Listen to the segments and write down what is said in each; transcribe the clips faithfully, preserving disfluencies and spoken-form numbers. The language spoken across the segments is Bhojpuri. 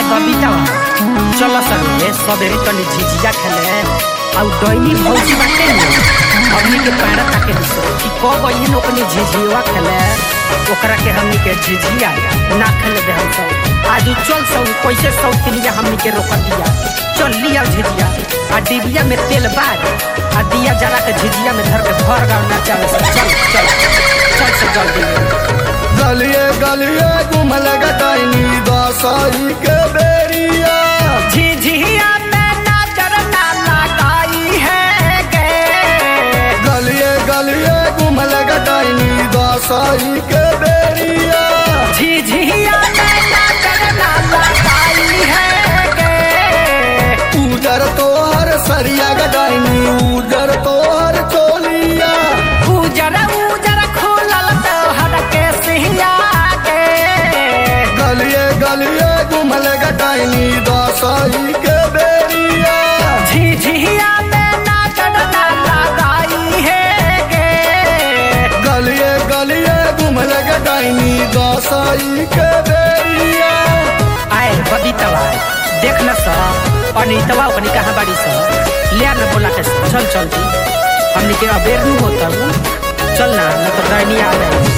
बबीता चल सके सबेरी तनी झिझिया खेले आउ डैनी भौजी बाटे न हमनी के पैरा ताके दिसो कि कब अइहन ओकनी झिझिया खेले ओकरा के हमनी के झिझिया ना खेले दे हम सब आज चल सब कैसे सब के लिए हमनी के रोक दिया चल लिया झिझिया आ डिबिया में तेल बार आ दिया जरा के झिझिया में धर के घर गाँव ना चल चल चल चल से जल्दी गलिए गलिए घूमल गटाइनी दसाई के बेरिया झिझिया में नजर ना लगाई है गे गलिए गलिए घूमल गटाइनी दसाई के बेरिया झिझिया में नजर ना लगाई है गे उजर तोहर सरिया गटाइनी उजर तोहर चोलिया उजर उजर खोलल तोहर के सिहिया के गलिए गलिए घूमल गटाइनी दसाई के बेरिया झिझिया में नजर ना लगाई है गे गलिए गलिए घूमल गटाइनी दसाई के बेरिया आए बबीतवा देख न सा अनितवा अपनी कहाँ बाड़ी सा ले न बोला के चल चल दी हमनी के अबेर नहीं होता चल ना न तो डरनी आ रही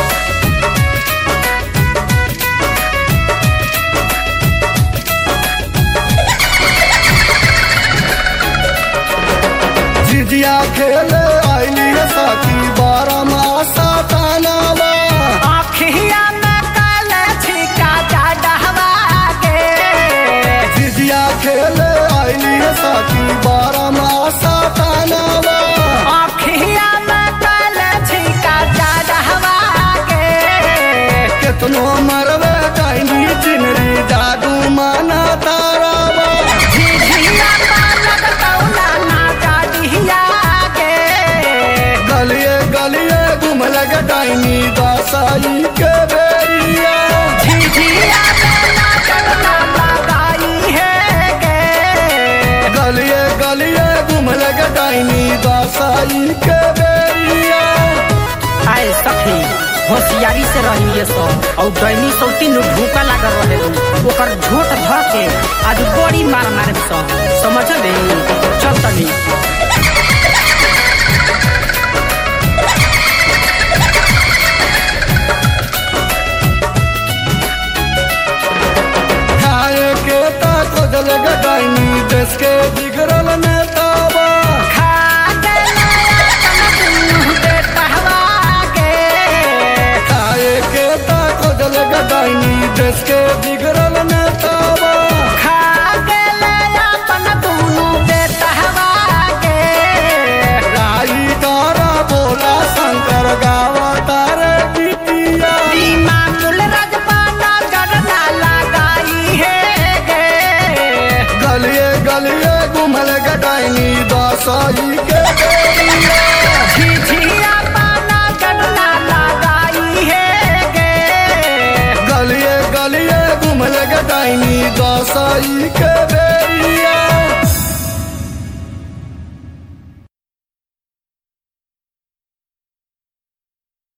झिझिया खेले आईली है साथी बारह मासा तानावा आँखिया में काले छिका जाडहवा के झिझिया खेले आईली है साथी बारह मासा तानावा आँखिया में काले छिका जाडहवा के कितनो मरवे टाइनी चिनरी जादू माना तारावा झिझिया पालक कौला ना जाडिया के गलिए गलिए घूमल गटाइनी दसाई के बेरिया झिझिया में नजर ना लगाई है गे गलिए गलिए घूमल गटाइनी दसाई के बेरिया आए सखी होशियारी से रही ये सब और दैनी सौती नु भूखा लागल रहे ओकर झोट ध के आज बड़ी मार मारे सब समझ ले चल तनी खाए के ता खोजल गटाइनी देश के बिगड़ल नेतावा खा के नया तन दे कहवा के खाए के ता खोजल गटाइनी देश के बिगड़ल नेतावा खा के नया तन दुनु दे कहवा के राई तारा बोला शंकर गावा तारे बिटिया मामूल रजपाना जड़ ना लगाई है गे गलिए गलिए घूमल गटाइनी दसाई के बेरिया झिझिया पाना जड़ ना लगाई है गे गलिए गलिए घूमल गटाइनी दसाई के